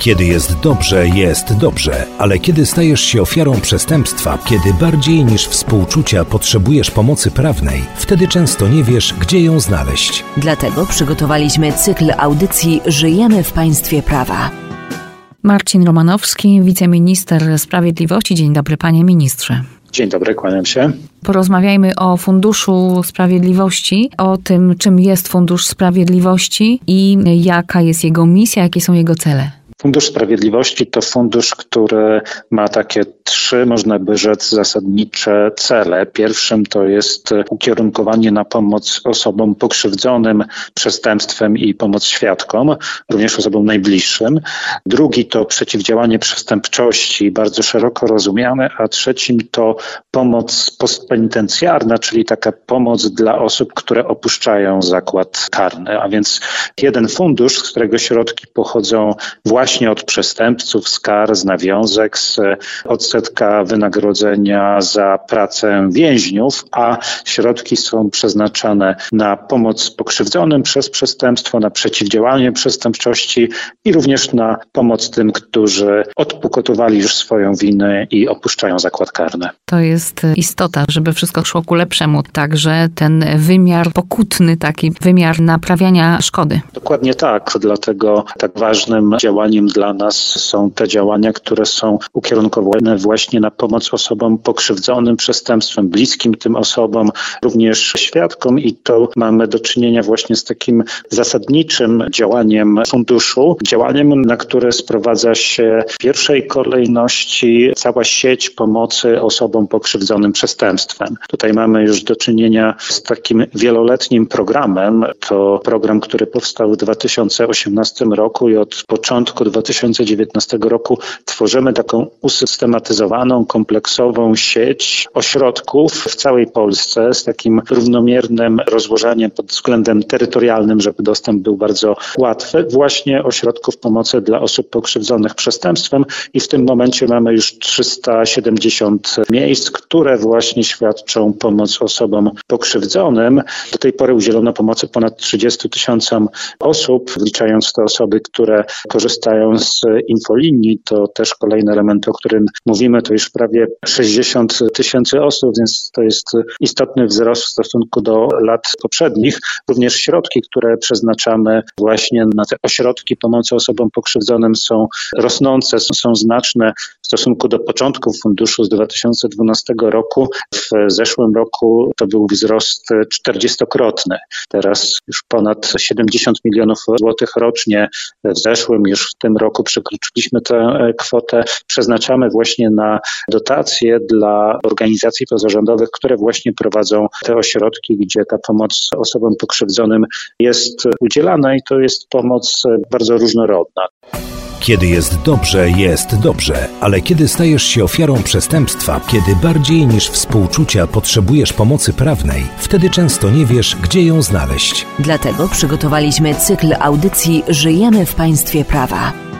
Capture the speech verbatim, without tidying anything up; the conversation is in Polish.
Kiedy jest dobrze, jest dobrze, ale kiedy stajesz się ofiarą przestępstwa, kiedy bardziej niż współczucia potrzebujesz pomocy prawnej, wtedy często nie wiesz, gdzie ją znaleźć. Dlatego przygotowaliśmy cykl audycji Żyjemy w państwie prawa. Marcin Romanowski, wiceminister sprawiedliwości. Dzień dobry, panie ministrze. Dzień dobry, kłaniam się. Porozmawiajmy o Funduszu Sprawiedliwości, o tym, czym jest Fundusz Sprawiedliwości i jaka jest jego misja, jakie są jego cele. Fundusz Sprawiedliwości to fundusz, który ma takie trzy, można by rzec, zasadnicze cele. Pierwszym to jest ukierunkowanie na pomoc osobom pokrzywdzonym przestępstwem i pomoc świadkom, również osobom najbliższym. Drugi to przeciwdziałanie przestępczości, bardzo szeroko rozumiane, a trzecim to pomoc postpenitencjarna, czyli taka pomoc dla osób, które opuszczają zakład karny. A więc jeden fundusz, z którego środki pochodzą właśnie Właśnie od przestępców, z kar, z nawiązek, z odsetka wynagrodzenia za pracę więźniów, a środki są przeznaczane na pomoc pokrzywdzonym przez przestępstwo, na przeciwdziałanie przestępczości i również na pomoc tym, którzy odpokutowali już swoją winę i opuszczają zakład karny. To jest istota, żeby wszystko szło ku lepszemu, także ten wymiar pokutny, taki wymiar naprawiania szkody. Dokładnie tak, dlatego tak ważnym działaniem dla nas są te działania, które są ukierunkowane właśnie na pomoc osobom pokrzywdzonym przestępstwem, bliskim tym osobom, również świadkom i to mamy do czynienia właśnie z takim zasadniczym działaniem funduszu, działaniem, na które sprowadza się w pierwszej kolejności cała sieć pomocy osobom pokrzywdzonym przestępstwem. Tutaj mamy już do czynienia z takim wieloletnim programem. To program, który powstał w dwa tysiące osiemnastym roku i od początku dwa tysiące dziewiętnastego roku tworzymy taką usystematyzowaną, kompleksową sieć ośrodków w całej Polsce z takim równomiernym rozłożeniem pod względem terytorialnym, żeby dostęp był bardzo łatwy, właśnie ośrodków pomocy dla osób pokrzywdzonych przestępstwem i w tym momencie mamy już trzysta siedemdziesiąt miejsc, które właśnie świadczą pomoc osobom pokrzywdzonym. Do tej pory udzielono pomocy ponad trzydziestu tysiącom osób, wliczając te osoby, które korzystają z infolinii. To też kolejny element, o którym mówimy, to już prawie sześćdziesiąt tysięcy osób, więc to jest istotny wzrost w stosunku do lat poprzednich. Również środki, które przeznaczamy właśnie na te ośrodki pomocy osobom pokrzywdzonym są rosnące, są znaczne w stosunku do początków funduszu z dwa tysiące dwunastego roku. W zeszłym roku to był wzrost czterdziestokrotny. Teraz już ponad siedemdziesiąt milionów złotych rocznie. W zeszłym, już w tym roku przekroczyliśmy tę kwotę. Przeznaczamy właśnie na dotacje dla organizacji pozarządowych, które właśnie prowadzą te ośrodki, gdzie ta pomoc osobom pokrzywdzonym jest udzielana i to jest pomoc bardzo różnorodna. Kiedy jest dobrze, jest dobrze, ale kiedy stajesz się ofiarą przestępstwa, kiedy bardziej niż współczucia potrzebujesz pomocy prawnej, wtedy często nie wiesz, gdzie ją znaleźć. Dlatego przygotowaliśmy cykl audycji Żyjemy w państwie prawa.